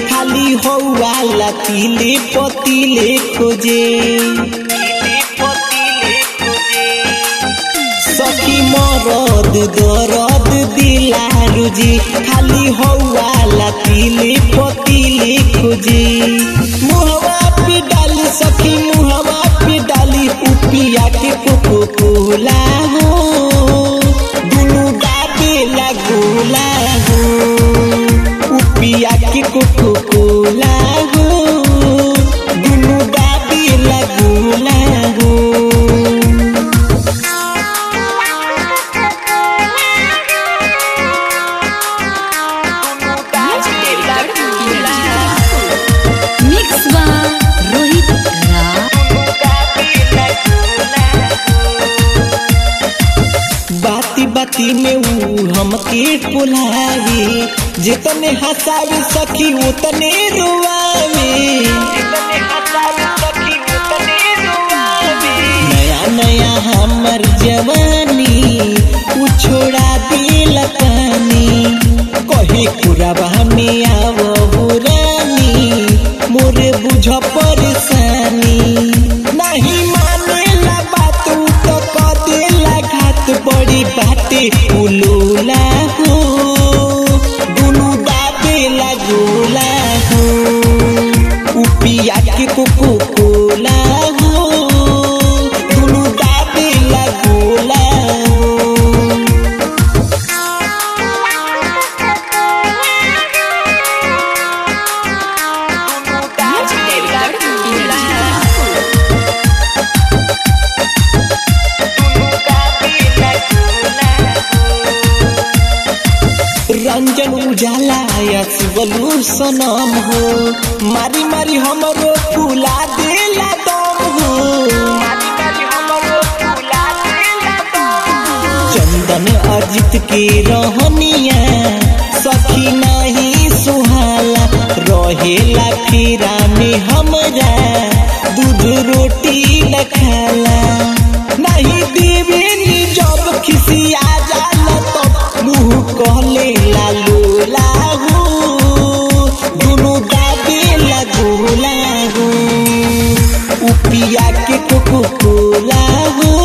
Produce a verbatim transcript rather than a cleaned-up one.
खाली हौवाला तिले पतिले खोजे सखी मरद दरद दिला रुजी खाली हौवाला तिले पतिले खोजे मुहवा पे डाली सखी मुहवा पे डाली उपिया के कोको कोला हो दुनु दाबे लगोला हो उपिया के कोको कोला हो दुनु दाबे लगोला हो बाती में ऊ हमके पुलावे जितने हंसावे सखी उतने रुआवे नया नया हमर जवानी ऊ छोड़ा दिल पानी कहे कुराबा में आवो रानी मोरे बुझ परेशानी नहीं माने ला बात तो कदे घात बड़ी बाटे उलोला हो दुनु दाबे लगोला हो उपिया के कोको कोला हो दुनु दाबे लगोला हो रंजन उजाला या शिवलू सनम हो मारी मारी हमरो फूला देला दम हो चंदन अजित के रहनिया सखी नहीं सुहाला रहेला फिरा में हमरा दूध रोटी न खाला नहीं देवे नी जब खिसिया जाला तब मुँह कहले लालोला हो दुनु दाबे लगोला हो उपिया के कोको कोला हो